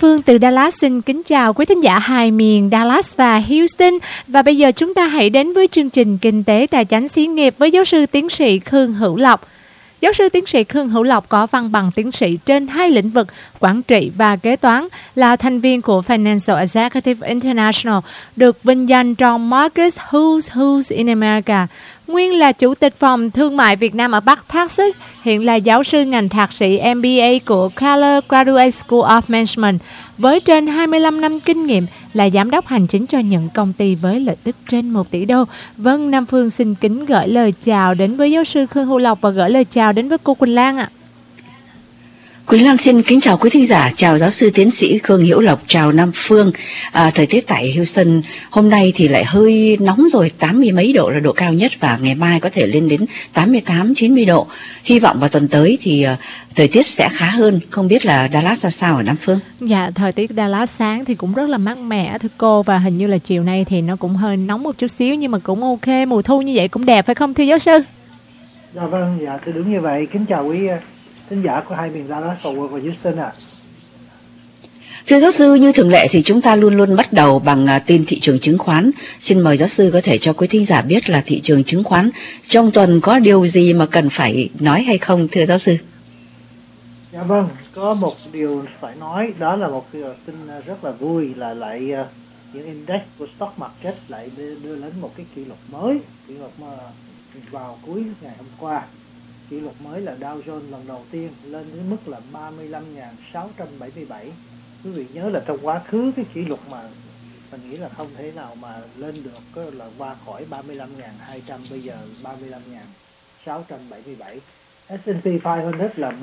Phương từ Dallas xin kính chào quý thính giả hai miền Dallas và Houston. Và bây giờ chúng ta hãy đến với chương trình Kinh tế Tài chánh xí nghiệp với giáo sư tiến sĩ Khương Hữu Lộc. Giáo sư tiến sĩ Khương Hữu Lộc có văn bằng tiến sĩ trên hai lĩnh vực quản trị và kế toán, là thành viên của Financial Executive International, được vinh danh trong Marcus Who's in America. Nguyên là Chủ tịch Phòng Thương mại Việt Nam ở Bắc Texas, hiện là giáo sư ngành thạc sĩ MBA của Keller Graduate School of Management, với trên 25 năm kinh nghiệm, là giám đốc hành chính cho những công ty với lợi tức trên 1 tỷ đô. Vâng, Nam Phương xin kính gửi lời chào đến với giáo sư Khương Hữu Lộc và gửi lời chào đến với cô Quỳnh Lan ạ. Quỳnh Lan xin kính chào quý thính giả, chào giáo sư tiến sĩ Khương Hữu Lộc, chào Nam Phương. Thời tiết tại Houston hôm nay thì lại hơi nóng rồi, 80 mấy độ là độ cao nhất, và ngày mai có thể lên đến 88-90 độ. Hy vọng vào tuần tới thì thời tiết sẽ khá hơn. Không biết là Dallas ra sao ở Nam Phương? Dạ, thời tiết Dallas sáng thì cũng rất là mát mẻ thưa cô, và hình như là chiều nay thì nó cũng hơi nóng một chút xíu, nhưng mà cũng ok, mùa thu như vậy cũng đẹp phải không thưa giáo sư? Dạ vâng, dạ thưa đúng như vậy. Kính chào quý thính giả của hai miền Dallas và Houston ạ. Thưa giáo sư, như thường lệ thì chúng ta luôn luôn bắt đầu bằng tin thị trường chứng khoán. Xin mời giáo sư có thể cho quý thính giả biết là thị trường chứng khoán trong tuần có điều gì mà cần phải nói hay không, thưa giáo sư? Dạ vâng, có một điều phải nói, đó là một tin rất là vui, là lại những index của stock market lại đưa lên một cái kỷ lục mới, kỷ lục mà vào cuối ngày hôm qua. Kỷ lục mới là Dow Jones lần đầu tiên lên đến mức là 35.677. Quý vị nhớ là trong quá khứ cái kỷ lục mà mình nghĩ là không thể nào mà lên được là qua khỏi 35.200, bây giờ 35.677. S&P 500 là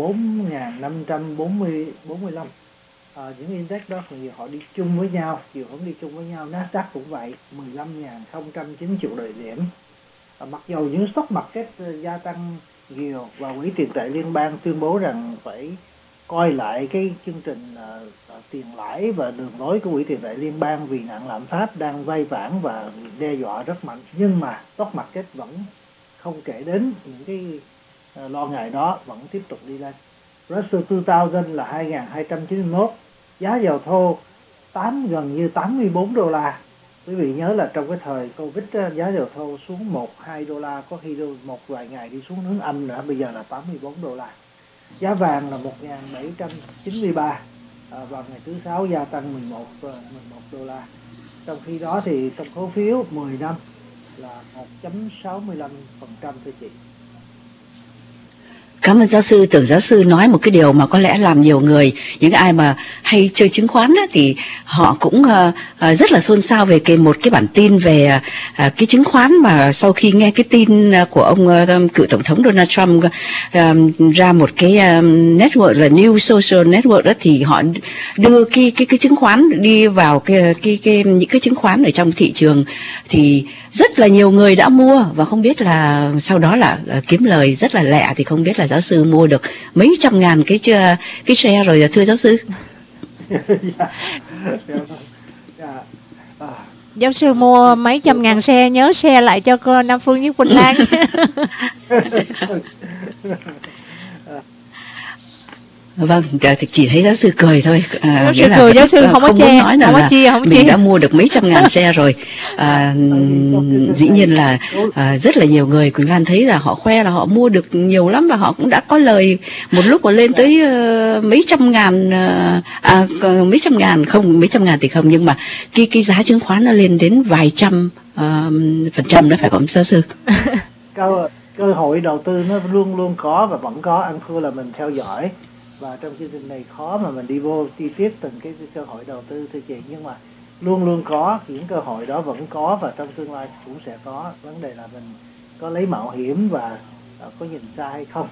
4.545. Những index đó thì họ đi chung với nhau, chiều hướng đi chung với nhau. Nasdaq cũng vậy, 15.090 triệu điểm. Mặc dù những stock market gia tăng nhiều và Quỹ tiền tệ liên bang tuyên bố rằng phải coi lại cái chương trình tiền lãi và đường lối của Quỹ tiền tệ liên bang vì nạn lạm phát đang vay vãn và đe dọa rất mạnh, nhưng mà stock market vẫn không kể đến những cái lo ngại đó, vẫn tiếp tục đi lên. Russell 2000 là 2.291, giá dầu thô gần như 84 đô la. Quý vị nhớ là trong cái thời Covid giá dầu thô xuống 1-2 đô la, có khi một vài ngày đi xuống hướng âm nữa, bây giờ là 84 đô la. Giá vàng là 1.793, vào ngày thứ Sáu gia tăng 11 đô la. Trong khi đó thì trong cổ phiếu 10 năm là 1.65% thưa chị. Cảm ơn giáo sư. Tưởng giáo sư nói một cái điều mà có lẽ làm nhiều người, những ai mà hay chơi chứng khoán á, thì họ cũng rất là xôn xao về một cái bản tin về cái chứng khoán, mà sau khi nghe cái tin của ông cựu tổng thống Donald Trump ra một cái network là New Social Network đó, thì họ đưa cái chứng khoán đi vào những cái chứng khoán ở trong thị trường, thì rất là nhiều người đã mua, và không biết là sau đó là kiếm lời rất là lẹ. Thì không biết là giáo sư mua được mấy trăm ngàn cái share rồi thưa giáo sư? Giáo sư mua mấy trăm ngàn share, nhớ share lại cho cô Nam Phương với Quỳnh Lan. Vâng, chỉ thấy giáo sư cười thôi. Giáo sư cười, giáo sư không có che, không có chia, không mình đã mua được mấy trăm ngàn share rồi. Dĩ nhiên là rất là nhiều người, Quỳnh Lan thấy là họ khoe là họ mua được nhiều lắm, và họ cũng đã có lời một lúc mà lên tới mấy trăm ngàn, mấy trăm ngàn thì không, nhưng mà cái giá chứng khoán nó lên đến vài trăm % đó, phải không giáo sư? Cơ hội đầu tư nó luôn luôn có và vẫn có, ăn thua là mình theo dõi. Và trong chương trình này khó mà mình đi vô chi tiết từng cái cơ hội đầu tư thưa chị, nhưng mà luôn luôn có, những cơ hội đó vẫn có và trong tương lai cũng sẽ có. Vấn đề là mình có lấy mạo hiểm và có nhìn xa hay không.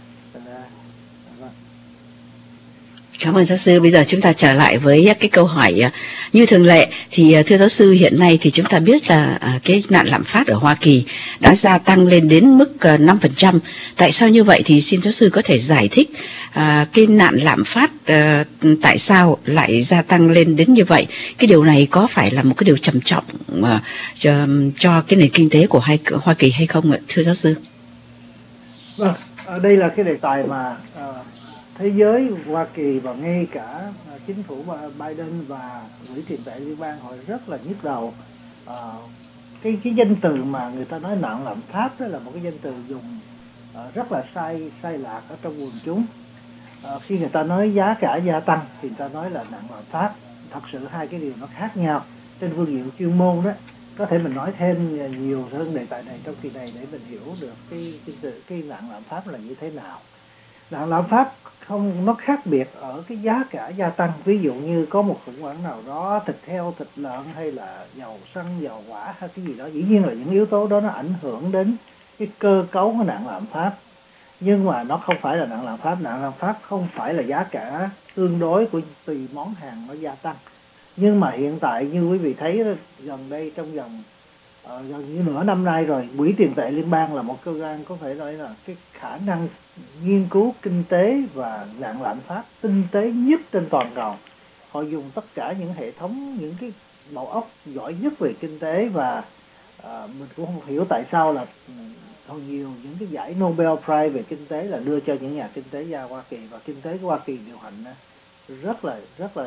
Cảm ơn giáo sư. Bây giờ chúng ta trở lại với cái câu hỏi như thường lệ. Thì thưa giáo sư, hiện nay thì chúng ta biết là cái nạn lạm phát ở Hoa Kỳ đã gia tăng lên đến mức 5%. Tại sao như vậy thì xin giáo sư có thể giải thích cái nạn lạm phát tại sao lại gia tăng lên đến như vậy? Cái điều này có phải là một cái điều trầm trọng cho cái nền kinh tế của Hoa Kỳ hay không ạ, thưa giáo sư? Vâng, đây là cái đề tài mà thế giới, Hoa Kỳ và ngay cả chính phủ Biden và Quỹ tiền tệ liên bang họ rất là nhức đầu. Cái danh từ mà người ta nói nạn lạm phát đó là một cái danh từ dùng rất là sai lạc ở trong quần chúng. Khi người ta nói giá cả gia tăng thì người ta nói là nạn lạm phát. Thật sự hai cái điều nó khác nhau. Trên phương diện chuyên môn đó, có thể mình nói thêm nhiều hơn đề tài này trong kỳ này để mình hiểu được cái nạn lạm phát là như thế nào. Nạn lạm phát nó khác biệt ở cái giá cả gia tăng. Ví dụ như có một khủng hoảng nào đó, thịt heo, thịt lợn hay là dầu xăng, dầu hỏa hay cái gì đó, dĩ nhiên là những yếu tố đó nó ảnh hưởng đến cái cơ cấu của nạn lạm phát. Nhưng mà nó không phải là nạn lạm phát. Nạn lạm phát không phải là giá cả tương đối của tùy món hàng nó gia tăng. Nhưng mà hiện tại như quý vị thấy gần đây trong vòng gần như nửa năm nay rồi, Quỹ tiền tệ liên bang là một cơ quan có thể nói là cái khả năng nghiên cứu kinh tế và nạn lạm phát tinh tế nhất trên toàn cầu. Họ dùng tất cả những hệ thống, những cái đầu óc giỏi nhất về kinh tế, và mình cũng không hiểu tại sao là còn nhiều những cái giải Nobel Prize về kinh tế là đưa cho những nhà kinh tế gia Hoa Kỳ, và kinh tế của Hoa Kỳ điều hành rất là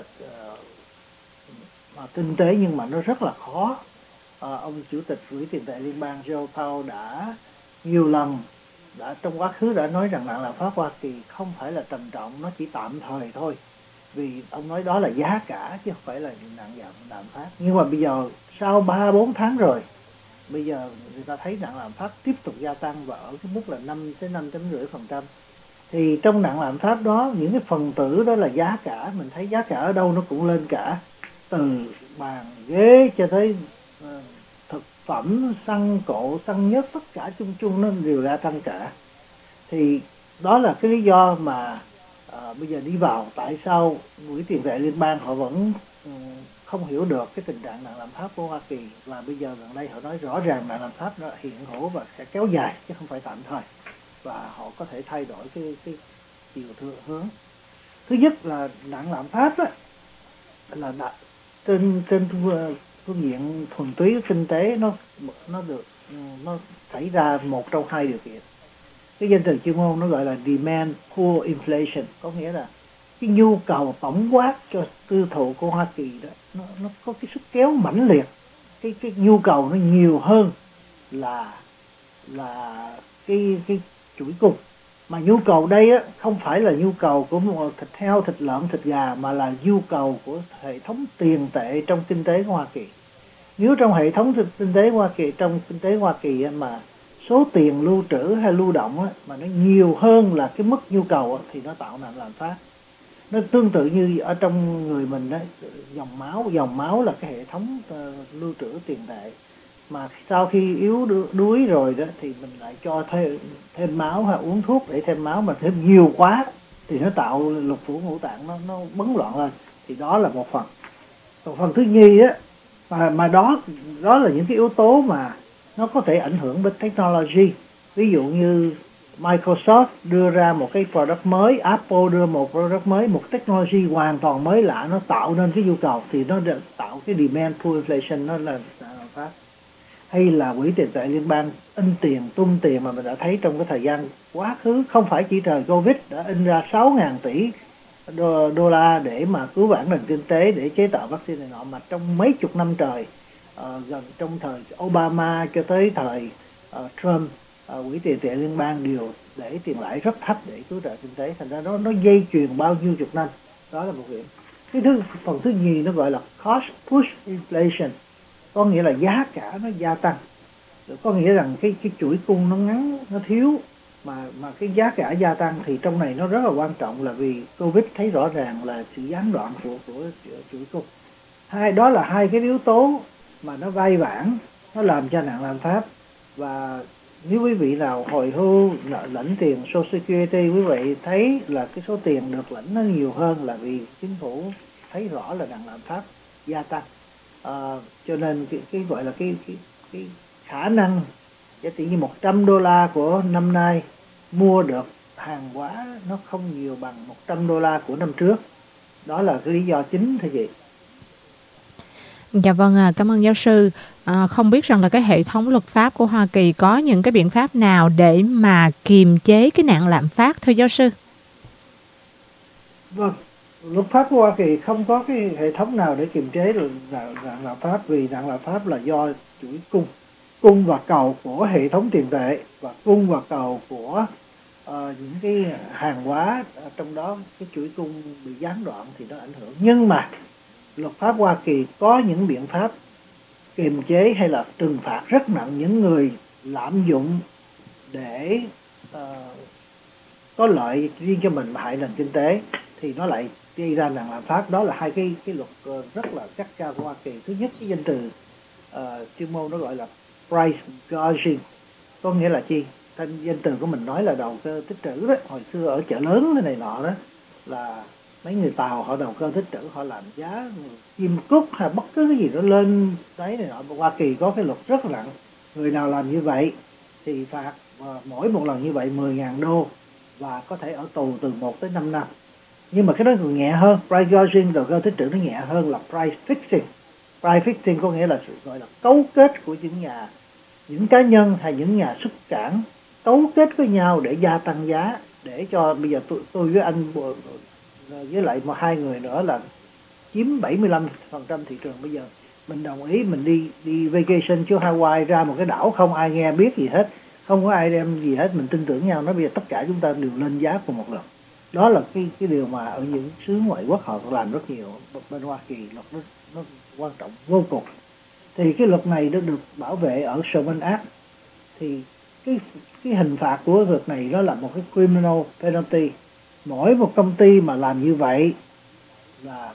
tinh tế, nhưng mà nó rất là khó. Ông chủ tịch Quỹ tiền tệ liên bang Joe Powell đã nhiều lần trong quá khứ đã nói rằng nạn lạm phát Hoa Kỳ không phải là trầm trọng, nó chỉ tạm thời thôi, vì ông nói đó là giá cả chứ không phải là nạn lạm phát. Nhưng mà bây giờ sau 3-4 tháng rồi, bây giờ người ta thấy nạn lạm phát tiếp tục gia tăng và ở cái mức là 5-5.5%. Thì trong nạn lạm phát đó, những cái phần tử đó là giá cả. Mình thấy giá cả ở đâu nó cũng lên cả, từ bàn ghế cho tới thực phẩm, xăng cộ, xăng nhất, tất cả chung nó đều gia tăng cả. Thì đó là cái lý do mà bây giờ đi vào tại sao Quỹ tiền tệ liên bang họ vẫn không hiểu được cái tình trạng nạn lạm phát của Hoa Kỳ, và bây giờ gần đây họ nói rõ ràng nạn lạm phát nó hiện hữu và sẽ kéo dài chứ không phải tạm thời, và họ có thể thay đổi cái chiều hướng. Thứ nhất là nạn lạm phát đó, là trên phương diện thuần túy kinh tế nó xảy ra một trong hai điều kiện. Cái danh từ chuyên môn nó gọi là demand pull inflation, có nghĩa là cái nhu cầu tổng quát cho tiêu thụ của Hoa Kỳ đó nó có cái sức kéo mãnh liệt, cái nhu cầu nó nhiều hơn là cái chuỗi cung. Mà nhu cầu đây á không phải là nhu cầu của một thịt heo, thịt lợn, thịt gà, mà là nhu cầu của hệ thống tiền tệ trong kinh tế của Hoa Kỳ. Nếu trong hệ thống kinh tế Hoa Kỳ mà số tiền lưu trữ hay lưu động á, mà nó nhiều hơn là cái mức nhu cầu á, thì nó tạo nạn lạm phát. Nó tương tự như ở trong người mình đó, dòng máu là cái hệ thống lưu trữ tiền tệ. Mà sau khi yếu đuối rồi đó thì mình lại cho thêm máu hay uống thuốc để thêm máu, mà thêm nhiều quá thì nó tạo lục phủ ngũ tạng nó bấn loạn lên. Thì đó là một phần. Còn phần thứ nhì á, mà đó là những cái yếu tố mà nó có thể ảnh hưởng đến technology. Ví dụ như Microsoft đưa ra một cái product mới, Apple đưa một product mới, một technology hoàn toàn mới lạ, nó tạo nên cái nhu cầu, thì nó tạo cái demand pull inflation, nó là phát. Hay là Quỹ tiền tệ liên bang in tiền, tung tiền mà mình đã thấy trong cái thời gian quá khứ, không phải chỉ thời Covid, đã in ra 6.000 tỷ đô la để mà cứu vãn nền kinh tế, để chế tạo vaccine này nọ, mà trong mấy chục năm trời, gần trong thời Obama cho tới thời Trump, Quỹ tiền tệ liên bang đều để tiền lãi rất thấp để cứu trợ kinh tế. Thành ra nó dây chuyền bao nhiêu chục năm. Đó là một điểm. Cái phần thứ nhì nó gọi là cost push inflation, có nghĩa là giá cả nó gia tăng. Có nghĩa rằng cái chuỗi cung nó ngắn, nó thiếu, mà cái giá cả gia tăng. Thì trong này nó rất là quan trọng, là vì Covid thấy rõ ràng là sự gián đoạn của chuỗi cung. Đó là hai cái yếu tố mà nó vai vãn, nó làm cho nạn lạm phát. Và nếu quý vị nào hồi hưu lãnh tiền Social Security, quý vị thấy là cái số tiền được lãnh nó nhiều hơn, là vì chính phủ thấy rõ là nạn lạm phát gia tăng. Cho nên cái gọi là cái khả năng giá trị như $100 của năm nay mua được hàng hóa nó không nhiều bằng $100 của năm trước. Đó là cái lý do chính thưa chị. Dạ vâng, cảm ơn giáo sư. Không biết rằng là cái hệ thống luật pháp của Hoa Kỳ có những cái biện pháp nào để mà kiềm chế cái nạn lạm phát thưa giáo sư? Vâng, luật pháp của Hoa Kỳ không có cái hệ thống nào để kiềm chế được nạn lạm phát, vì nạn lạm phát là do chuỗi cung và cầu của hệ thống tiền tệ và cung và cầu của những cái hàng hóa, trong đó cái chuỗi cung bị gián đoạn thì nó ảnh hưởng. Nhưng mà luật pháp Hoa Kỳ có những biện pháp kiềm chế hay là trừng phạt rất nặng những người lạm dụng để có lợi riêng cho mình mà hại nền kinh tế, thì nó lại gây ra nạn lạm phát. Đó là hai cái luật rất là gắt gao của Hoa Kỳ. Thứ nhất, cái danh từ chuyên môn nó gọi là price gouging, có nghĩa là chi? Danh từ của mình nói là đầu cơ tích trữ đó. Hồi xưa ở chợ lớn này nọ đó là mấy người Tàu họ đầu cơ tích trữ, họ làm giá chim cút hay bất cứ cái gì đó lên đấy này nọ. Hoa Kỳ có cái luật rất là nặng, người nào làm như vậy thì phạt, mỗi một lần như vậy $10,000 và có thể ở tù từ 1 tới 5 năm. Nhưng mà cái đó còn nhẹ hơn, price gouging, đầu cơ tích trữ, nó nhẹ hơn là price fixing. Price fixing có nghĩa là sự gọi là cấu kết của những cá nhân hay những nhà xuất cảng cấu kết với nhau để gia tăng giá, để cho bây giờ tôi với anh với lại hai người nữa là chiếm 75% thị trường. Bây giờ mình đồng ý mình đi vacation cho Hawaii, ra một cái đảo không ai nghe biết gì hết, không có ai đem gì hết, mình tin tưởng nhau, nói bây giờ tất cả chúng ta đều lên giá cùng một lần. Đó là cái điều mà ở những xứ ngoại quốc họ làm rất nhiều. Bên Hoa Kỳ luật nó quan trọng vô cùng. Thì cái luật này nó được bảo vệ ở Sherman Act. Thì cái hình phạt của luật này đó là một cái criminal penalty. Mỗi một công ty mà làm như vậy là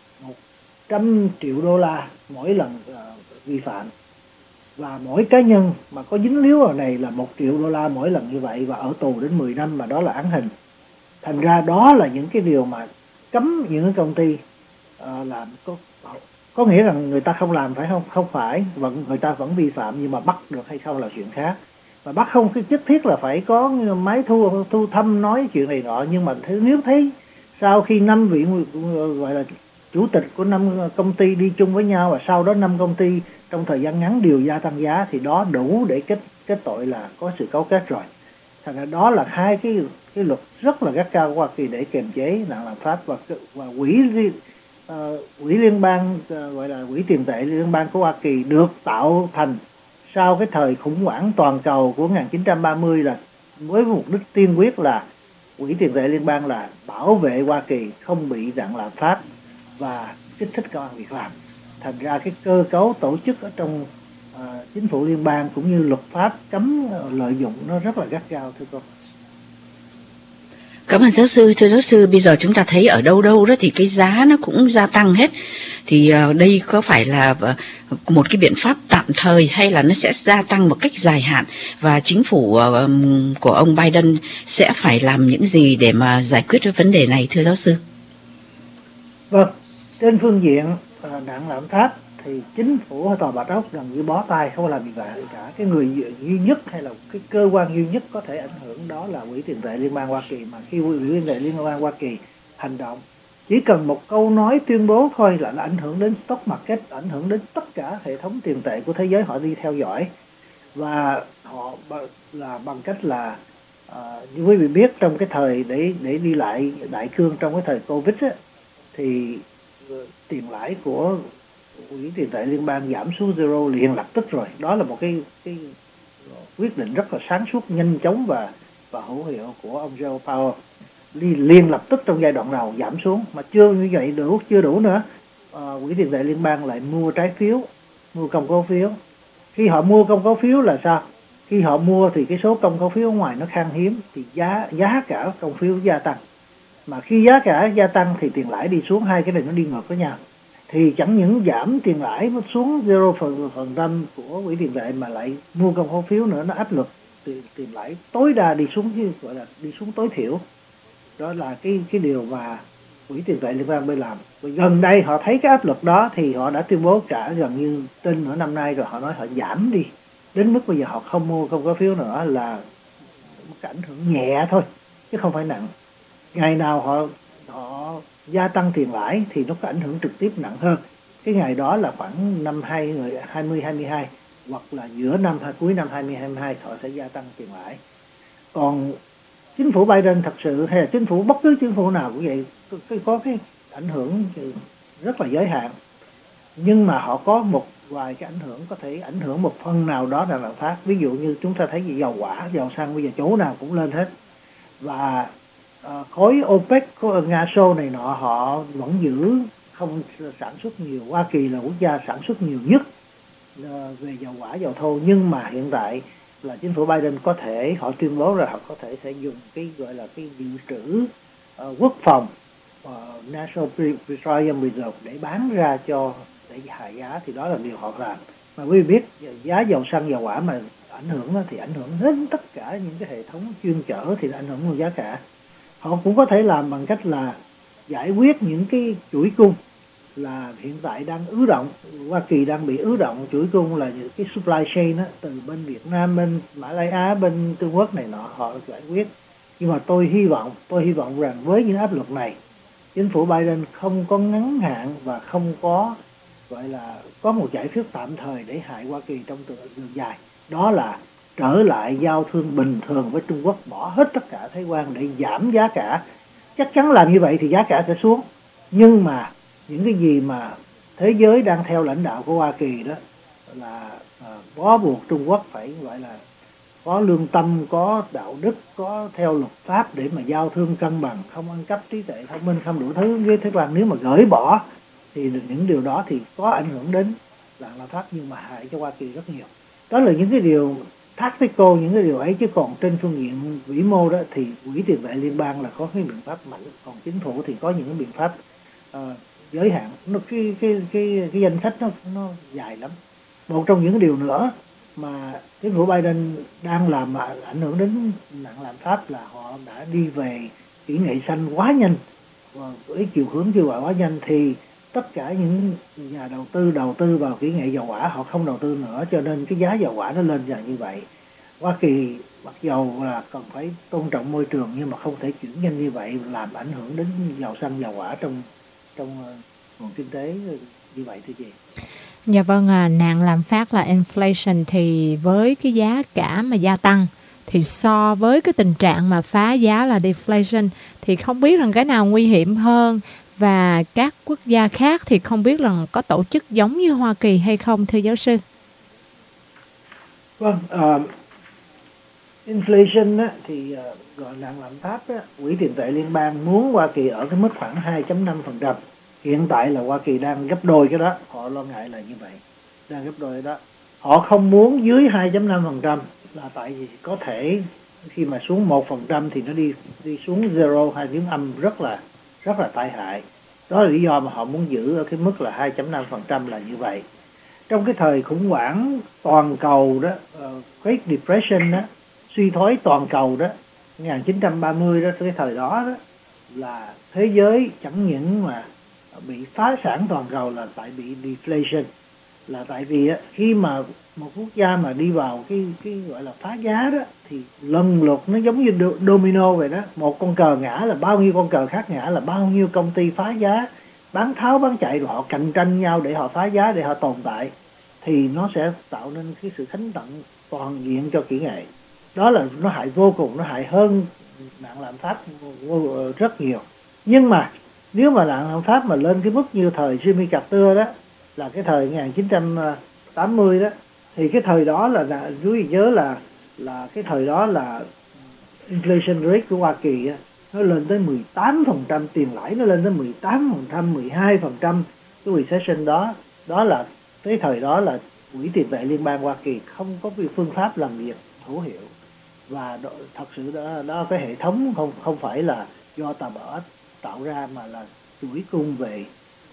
$100 triệu mỗi lần vi phạm, và mỗi cá nhân mà có dính líu vào này là $1 triệu mỗi lần như vậy, và ở tù đến 10 năm, mà đó là án hình. Thành ra đó là những cái điều mà cấm những cái công ty làm. Có nghĩa rằng người ta không làm phải không? Không phải, người ta vẫn vi phạm, nhưng mà bắt được hay không là chuyện khác. Và bắt không cái nhất thiết là phải có máy thu thăm nói chuyện này nọ, nhưng mà nếu thấy sau khi 5 vị gọi là chủ tịch của 5 công ty đi chung với nhau, và sau đó 5 công ty trong thời gian ngắn đều gia tăng giá, thì đó đủ để kết tội là có sự cấu kết rồi. Thành ra đó là hai cái luật rất là gắt cao của Hoa Kỳ để kiềm chế nạn lạm phát. Và quỹ liên bang, gọi là quỹ tiền tệ liên bang của Hoa Kỳ được tạo thành sau cái thời khủng hoảng toàn cầu của 1930, là với mục đích tiên quyết là quỹ tiền tệ liên bang là bảo vệ Hoa Kỳ không bị nạn lạm phát và kích thích công ăn việc làm. Thành ra cái cơ cấu tổ chức ở trong chính phủ liên bang cũng như luật pháp cấm lợi dụng nó rất là gắt gao, thưa cô. Cảm ơn giáo sư. Thưa giáo sư, bây giờ chúng ta thấy ở đâu đó thì cái giá nó cũng gia tăng hết. Thì đây có phải là một cái biện pháp tạm thời, hay là nó sẽ gia tăng một cách dài hạn, và chính phủ của ông Biden sẽ phải làm những gì để mà giải quyết cái vấn đề này, thưa giáo sư? Vâng, trên phương diện nạn lạm phát thì chính phủ hay Tòa Bạch Ốc gần như bó tay, không làm gì cả. Cái người duy nhất hay là cái cơ quan duy nhất có thể ảnh hưởng đó là quỹ tiền tệ liên bang Hoa Kỳ. Mà khi quỹ tiền tệ liên bang Hoa Kỳ hành động, chỉ cần một câu nói tuyên bố thôi là nó ảnh hưởng đến stock market, ảnh hưởng đến tất cả hệ thống tiền tệ của thế giới, họ đi theo dõi. Và họ là bằng cách là như quý vị biết, trong cái thời để đi lại đại cương trong cái thời Covid á, thì tiền lãi của quỹ tiền tệ liên bang giảm xuống zero liền lập tức rồi. Đó là một cái quyết định rất là sáng suốt, nhanh chóng và hữu hiệu của ông Joe Powell. Liền lập tức trong giai đoạn đầu giảm xuống, mà chưa như vậy chưa đủ nữa. Quỹ tiền tệ liên bang lại mua trái phiếu, mua công cổ phiếu. Khi họ mua công cổ phiếu là sao? Khi họ mua thì cái số công cổ phiếu ở ngoài nó khan hiếm, thì giá cả công phiếu gia tăng. Mà khi giá cả gia tăng thì tiền lãi đi xuống, hai cái này nó đi ngược với nhau. Thì chẳng những giảm tiền lãi xuống 0% của quỹ tiền tệ, mà lại mua công cổ phiếu nữa, nó áp lực tiền lãi tối đa đi xuống, chứ gọi là đi xuống tối thiểu. Đó là cái điều mà quỹ tiền tệ liên bang mới làm. Và gần đây họ thấy cái áp lực đó thì họ đã tuyên bố cả gần như trên nửa năm nay rồi, họ nói họ giảm đi đến mức bây giờ họ không mua công cổ phiếu nữa, là một cái ảnh hưởng nhẹ thôi chứ không phải nặng. Ngày nào họ gia tăng tiền lãi thì nó có ảnh hưởng trực tiếp nặng hơn. Cái ngày đó là khoảng năm 2022 hoặc là giữa năm hay cuối năm 2022 họ sẽ gia tăng tiền lãi. Còn chính phủ Biden thật sự, hay là chính phủ bất cứ chính phủ nào cũng vậy, có cái ảnh hưởng rất là giới hạn, nhưng mà họ có một vài cái ảnh hưởng, có thể ảnh hưởng một phần nào đó là lạm phát. Ví dụ như chúng ta thấy gì, dầu hỏa, dầu xăng bây giờ chỗ nào cũng lên hết, và khối OPEC, khối Nga Xô này nọ, họ vẫn giữ không sản xuất nhiều. Hoa Kỳ là quốc gia sản xuất nhiều nhất về dầu hỏa, dầu thô, nhưng mà hiện tại là chính phủ Biden có thể, họ tuyên bố là họ có thể sẽ dùng cái gọi là cái dự trữ quốc phòng, National Petroleum Reserve, để bán ra cho, để hạ giá. Thì đó là điều họ làm. Mà quý vị biết giá dầu xăng, dầu hỏa mà ảnh hưởng thì ảnh hưởng đến tất cả những cái hệ thống chuyên chở, thì ảnh hưởng vào giá cả. Họ cũng có thể làm bằng cách là giải quyết những cái chuỗi cung là hiện tại đang ứ động. Hoa Kỳ đang bị ứ động chuỗi cung, là những cái supply chain đó, từ bên Việt Nam, bên Malaysia, bên Trung Quốc này nọ, họ giải quyết. Nhưng mà tôi hy vọng rằng với những áp lực này, chính phủ Biden không có ngắn hạn và không có gọi là có một giải pháp tạm thời để hại Hoa Kỳ trong đường dài. Đó là trở lại giao thương bình thường với Trung Quốc, bỏ hết tất cả thuế quan để giảm giá cả. Chắc chắn làm như vậy thì giá cả sẽ xuống. Nhưng mà những cái gì mà thế giới đang theo lãnh đạo của Hoa Kỳ đó là bó buộc Trung Quốc phải gọi là có lương tâm, có đạo đức, có theo luật pháp để mà giao thương cân bằng, không ăn cắp trí tuệ thông minh, không đủ thứ với thuế quan. Nếu mà gởi bỏ thì những điều đó thì có ảnh hưởng đến lạm phát, nhưng mà hại cho Hoa Kỳ rất nhiều. Đó là những cái điều tactical, những cái điều ấy. Chứ còn trên phương diện vĩ mô đó thì quỹ tiền tệ liên bang là có cái biện pháp mạnh, còn chính phủ thì có những cái biện pháp giới hạn. Cái danh sách nó dài lắm. Một trong những điều nữa mà chính phủ Biden đang làm mà ảnh hưởng đến nặng lạm phát là họ đã đi về kỹ nghệ xanh quá nhanh, và với chiều hướng kêu gọi quá nhanh, thì tất cả những nhà đầu tư vào kỹ nghệ dầu hỏa họ không đầu tư nữa, cho nên cái giá dầu hỏa nó lên dần như vậy. Hoa Kỳ mặc dầu là cần phải tôn trọng môi trường, nhưng mà không thể chuyển nhanh như vậy, làm ảnh hưởng đến dầu xăng, dầu hỏa trong nguồn kinh tế như vậy thưa chị. Dạ vâng, nạn lạm phát là inflation, thì với cái giá cả mà gia tăng thì so với cái tình trạng mà phá giá là deflation, thì không biết rằng cái nào nguy hiểm hơn, và các quốc gia khác thì không biết rằng có tổ chức giống như Hoa Kỳ hay không thưa giáo sư? Vâng, inflation á, thì gọi nạn lạm phát á, quỹ tiền tệ liên bang muốn Hoa Kỳ ở cái mức khoảng 2.5%. Hiện tại là Hoa Kỳ đang gấp đôi cái đó, họ lo ngại là như vậy, đang gấp đôi đó. Họ không muốn dưới 2.5% là tại vì có thể khi mà xuống 1% thì nó đi xuống zero, hay tiếng âm rất là tai hại. Đó là lý do mà họ muốn giữ ở cái mức là 2.5% là như vậy. Trong cái thời khủng hoảng toàn cầu đó, Great Depression đó, suy thoái toàn cầu đó, 1930 đó, cái thời đó đó là thế giới chẳng những mà bị phá sản toàn cầu là tại bị deflation, là tại vì khi mà một quốc gia mà đi vào cái gọi là phá giá đó thì lần lượt nó giống như domino vậy đó. Một con cờ ngã là bao nhiêu con cờ khác ngã, là bao nhiêu công ty phá giá, bán tháo bán chạy, rồi họ cạnh tranh nhau để họ phá giá, để họ tồn tại, thì nó sẽ tạo nên cái sự khánh tận toàn diện cho kỹ nghệ. Đó là nó hại vô cùng, nó hại hơn nạn lạm phát rất nhiều. Nhưng mà nếu mà nạn lạm phát mà lên cái mức như thời Jimmy Carter đó, là cái thời 1980 đó, thì cái thời đó là chú ý nhớ là cái thời đó là inflation rate của Hoa Kỳ á, nó lên tới 18%, tiền lãi nó lên tới 18%, 12%. Cái recession đó là cái thời đó là quỹ tiền tệ liên bang Hoa Kỳ không có phương pháp làm việc hữu hiệu, và thật sự đó cái hệ thống không phải là do tà bở tạo ra, mà là chuỗi cung về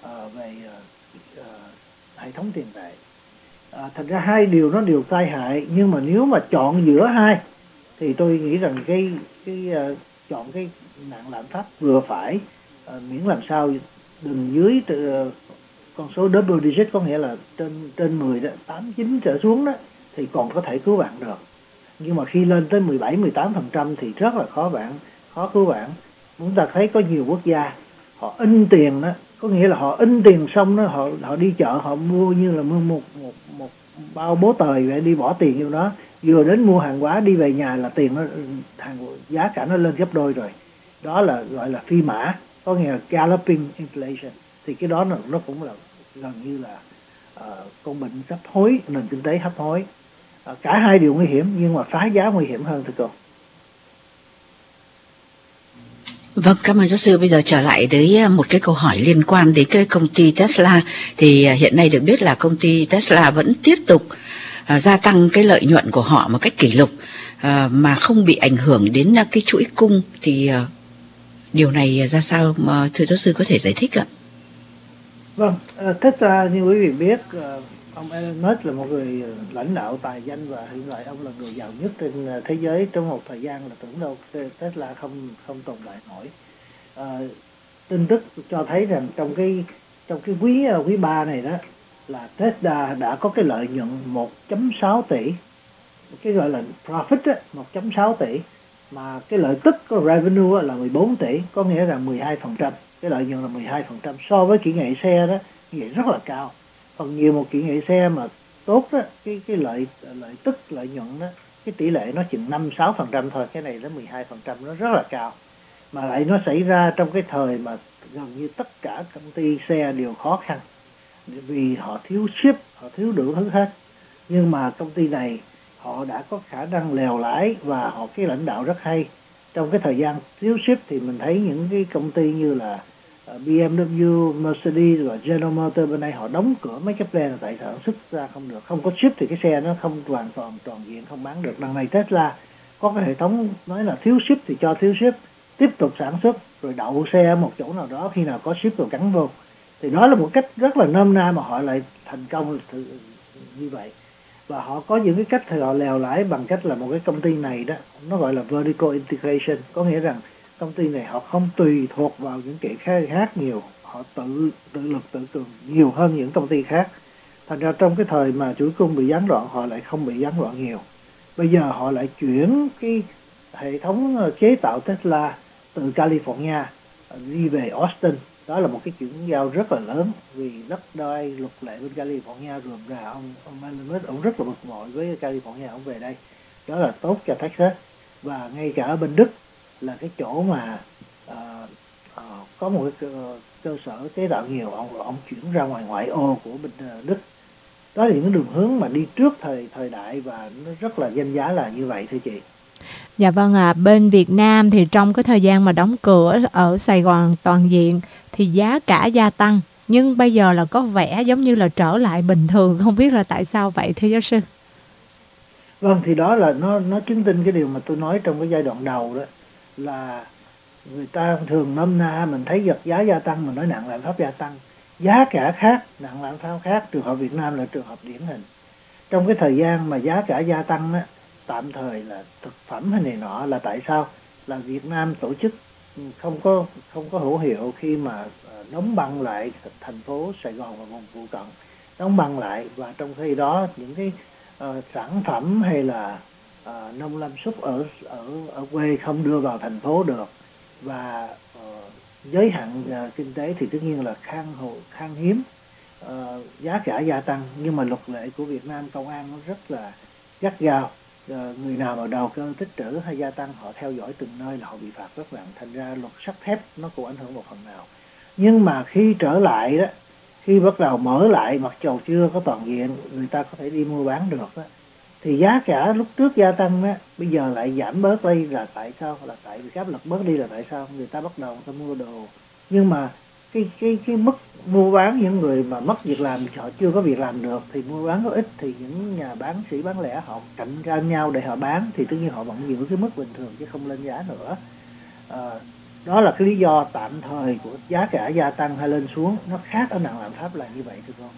hệ thống tiền tệ. Thật ra hai điều nó đều tai hại, nhưng mà nếu mà chọn giữa hai thì tôi nghĩ rằng cái chọn cái nạn lạm phát vừa phải, miễn làm sao đừng dưới con số double digit, có nghĩa là trên 10 đó, 8, 9 trở xuống đó, thì còn có thể cứu bạn được. Nhưng mà khi lên tới 17, 18% thì rất là khó cứu bạn. Chúng ta thấy có nhiều quốc gia họ in tiền đó, có nghĩa là họ in tiền xong đó, họ đi chợ họ mua như là mua một bao bố tời vậy, đi bỏ tiền vô đó, vừa đến mua hàng hóa đi về nhà là tiền nó giá cả nó lên gấp đôi rồi. Đó là gọi là phi mã, có nghĩa là galloping inflation. Thì cái đó nó cũng là gần như là con bệnh hấp hối, nền kinh tế hấp hối. Cả hai đều nguy hiểm, nhưng mà phá giá nguy hiểm hơn thưa cô. Vâng, cảm ơn giáo sư. Bây giờ trở lại tới một cái câu hỏi liên quan đến cái công ty Tesla. Thì hiện nay được biết là công ty Tesla vẫn tiếp tục gia tăng cái lợi nhuận của họ một cách kỷ lục mà không bị ảnh hưởng đến cái chuỗi cung. Thì điều này ra sao mà thưa giáo sư có thể giải thích ạ? Vâng, Tesla như quý vị biết, ông Elon Musk là một người lãnh đạo tài danh và hiện tại ông là người giàu nhất trên thế giới trong một thời gian là tưởng đâu Tesla không tồn tại nổi. Tin tức cho thấy rằng trong cái quý 3 này đó là Tesla đã có cái lợi nhuận 1.6 tỷ, cái gọi là profit á, 1.6 tỷ, mà cái lợi tức của revenue là 14 tỷ, có nghĩa là 12%. Cái lợi nhuận là 12% so với kỹ nghệ xe đó, như vậy rất là cao. Còn nhiều một kỹ nghệ xe mà tốt đó, cái lợi tức lợi nhuận đó, cái tỷ lệ nó chừng 5-6% thôi, cái này nó 12%, nó rất là cao. Mà lại nó xảy ra trong cái thời mà gần như tất cả công ty xe đều khó khăn, vì họ thiếu ship, họ thiếu đủ thứ hết. Nhưng mà công ty này họ đã có khả năng lèo lái và họ cái lãnh đạo rất hay. Trong cái thời gian thiếu ship thì mình thấy những cái công ty như là BMW, Mercedes và General Motors bên đây họ đóng cửa mấy cái plant là tại sản xuất ra không được, không có ship thì cái xe nó không hoàn toàn diện, không bán được. Đằng này Tesla có cái hệ thống nói là thiếu ship thì cho thiếu ship, tiếp tục sản xuất rồi đậu xe ở một chỗ nào đó, khi nào có ship rồi gắn vô. Thì đó là một cách rất là nôm na mà họ lại thành công như vậy. Và họ có những cái cách thì họ lèo lái bằng cách là một cái công ty này đó, nó gọi là vertical integration, có nghĩa rằng công ty này họ không tùy thuộc vào những kẻ khác nhiều, họ tự lực tự cường nhiều hơn những công ty khác. Thành ra trong cái thời mà chuỗi cung bị gián đoạn, họ lại không bị gián đoạn nhiều. Bây giờ họ lại chuyển cái hệ thống chế tạo Tesla từ California đi về Austin. Đó là một cái chuyển giao rất là lớn, vì đất đai luật lệ bên California rườm rà. Ông Elon Musk ông rất là bực bội với California, ông về đây. Đó là tốt cho Texas. Và ngay cả ở bên Đức là cái chỗ mà có một cái cơ sở chế tạo nhiều, ông chuyển ra ngoại ô của bên Đức. Đó là những đường hướng mà đi trước thời đại và nó rất là danh giá là như vậy thưa chị. Dạ vâng ạ, bên Việt Nam thì trong cái thời gian mà đóng cửa ở Sài Gòn toàn diện thì giá cả gia tăng, nhưng bây giờ là có vẻ giống như là trở lại bình thường, không biết là tại sao vậy thưa giáo sư? Vâng, thì đó là nó chứng minh cái điều mà tôi nói trong cái giai đoạn đầu đó, là người ta thường nôm na mình thấy vật giá gia tăng, mình nói nặng lạm phát gia tăng. Giá cả khác, nặng lạm phát khác, trường hợp Việt Nam là trường hợp điển hình. Trong cái thời gian mà giá cả gia tăng á, tạm thời là thực phẩm hay này nọ, là tại sao? Là Việt Nam tổ chức không có hữu hiệu khi mà đóng băng lại thành phố Sài Gòn và vùng phụ cận, đóng băng lại, và trong khi đó những cái sản phẩm hay là nông lâm súc ở quê không đưa vào thành phố được, và giới hạn kinh tế thì tất nhiên là khan hiếm, giá cả gia tăng. Nhưng mà luật lệ của Việt Nam, công an nó rất là gắt gao, người nào mà đầu cơ tích trữ hay gia tăng, họ theo dõi từng nơi là họ bị phạt rất nặng. Thành ra luật sắt thép nó cũng ảnh hưởng một phần nào. Nhưng mà khi trở lại đó, khi bắt đầu mở lại, mặc dầu chưa có toàn diện, người ta có thể đi mua bán được đó, thì giá cả lúc trước gia tăng đó, bây giờ lại giảm bớt đi là tại sao? Là tại vì áp lực bớt đi là tại sao? Người ta bắt đầu người ta mua đồ. Nhưng mà cái mức mua bán, những người mà mất việc làm, họ chưa có việc làm được thì mua bán có ít, thì những nhà bán lẻ họ cạnh tranh nhau để họ bán, thì tất nhiên họ vẫn giữ cái mức bình thường chứ không lên giá nữa. Đó là cái lý do tạm thời của giá cả gia tăng hay lên xuống, nó khác ở nặng lạm phát là như vậy thưa con.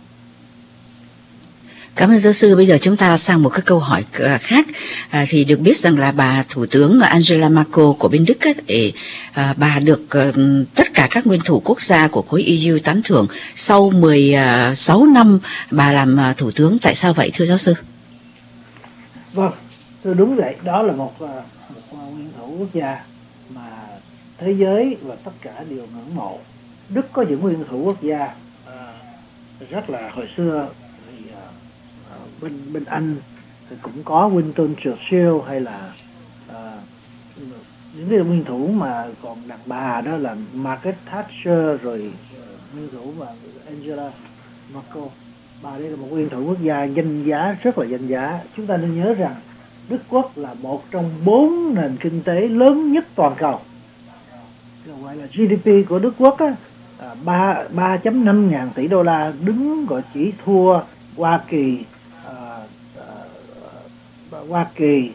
Cảm ơn giáo sư. Bây giờ chúng ta sang một cái câu hỏi khác. Thì được biết rằng là bà Thủ tướng Angela Merkel của bên Đức ấy, bà được tất cả các nguyên thủ quốc gia của khối EU tán thưởng sau 16 năm bà làm thủ tướng. Tại sao vậy thưa giáo sư? Vâng, thưa đúng vậy. Đó là một nguyên thủ quốc gia mà thế giới và tất cả đều ngưỡng mộ. Đức có những nguyên thủ quốc gia rất là hồi xưa, bên Anh thì cũng có Winston Churchill hay là những cái nguyên thủ mà còn đàn bà đó là Margaret Thatcher, rồi nguyên thủ mà Angela Merkel. Bà đây là một nguyên thủ quốc gia danh giá, rất là danh giá. Chúng ta nên nhớ rằng Đức Quốc là một trong 4 nền kinh tế lớn nhất toàn cầu. Gọi là GDP của Đức Quốc á, 3.5 ngàn tỷ đô la, đứng gọi chỉ thua Hoa Kỳ,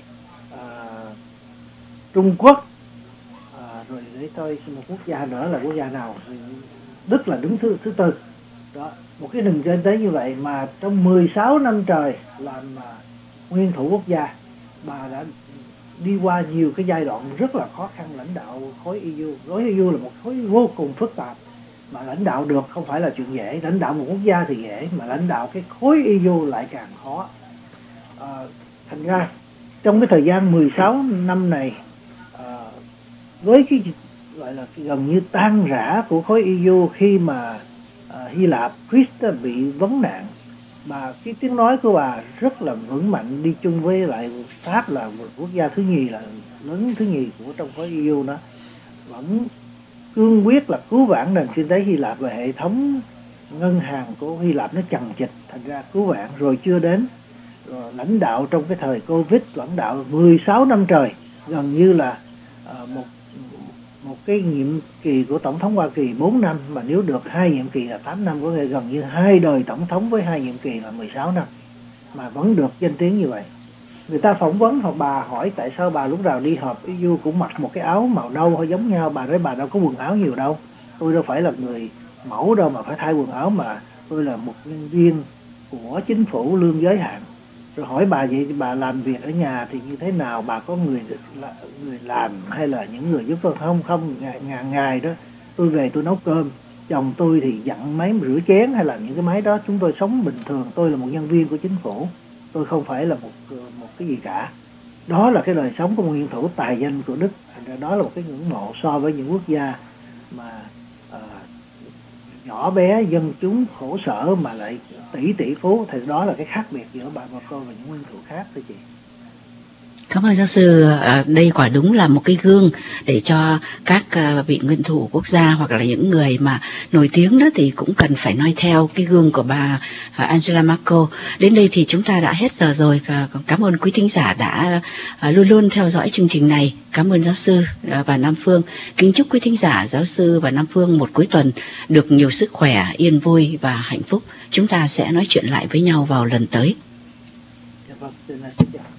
Trung Quốc, rồi để coi một quốc gia nữa là quốc gia nào, Đức là đứng thứ tư. Đó, một cái nền kinh tế như vậy mà trong 16 năm trời làm nguyên thủ quốc gia, bà đã đi qua nhiều cái giai đoạn rất là khó khăn lãnh đạo khối EU. Khối EU là một khối vô cùng phức tạp, mà lãnh đạo được không phải là chuyện dễ. Lãnh đạo một quốc gia thì dễ, mà lãnh đạo cái khối EU lại càng khó. Thành ra trong cái thời gian 16 năm này, với cái gọi là gần như tan rã của khối EU khi mà Hy Lạp, Greece bị vấn nạn, mà cái tiếng nói của bà rất là vững mạnh, đi chung với lại Pháp là một quốc gia thứ nhì, là lớn thứ nhì của trong khối EU, nó vẫn cương quyết là cứu vãn nền kinh tế Hy Lạp, và hệ thống ngân hàng của Hy Lạp nó chằng chịt, thành ra cứu vãn rồi chưa đến. Rồi lãnh đạo trong cái thời Covid, lãnh đạo 16 năm trời, gần như là một cái nhiệm kỳ của tổng thống Hoa Kỳ 4 năm, mà nếu được 2 nhiệm kỳ là 8 năm, có thể gần như 2 đời tổng thống với 2 nhiệm kỳ là 16 năm, mà vẫn được danh tiếng như vậy. Người ta phỏng vấn bà hỏi tại sao bà lúc nào đi họp EU cũng mặc một cái áo màu nâu hay giống nhau. Bà nói bà đâu có quần áo nhiều đâu, tôi đâu phải là người mẫu đâu mà phải thay quần áo, mà tôi là một nhân viên của chính phủ lương giới hạn. Rồi hỏi bà vậy bà làm việc ở nhà thì như thế nào, bà có người làm hay là những người giúp tôi không? Ngày đó tôi về tôi nấu cơm, chồng tôi thì dặn máy rửa chén hay là những cái máy đó. Chúng tôi sống bình thường, tôi là một nhân viên của chính phủ, tôi không phải là một cái gì cả. Đó là cái đời sống của một nguyên thủ tài danh của Đức. Đó là một cái ngưỡng mộ so với những quốc gia mà nhỏ bé, dân chúng khổ sở mà lại tỷ phú, thì đó là cái khác biệt giữa bà Merkel và những nguyên thủ khác thưa chị. Cảm ơn giáo sư. Đây quả đúng là một cái gương để cho các vị nguyên thủ quốc gia hoặc là những người mà nổi tiếng đó thì cũng cần phải noi theo cái gương của bà Angela Merkel. Đến đây thì chúng ta đã hết giờ rồi. Cảm ơn quý thính giả đã luôn luôn theo dõi chương trình này. Cảm ơn giáo sư và Nam Phương. Kính chúc quý thính giả, giáo sư và Nam Phương một cuối tuần được nhiều sức khỏe, yên vui và hạnh phúc. Chúng ta sẽ nói chuyện lại với nhau vào lần tới. Dạ vâng, xin chào.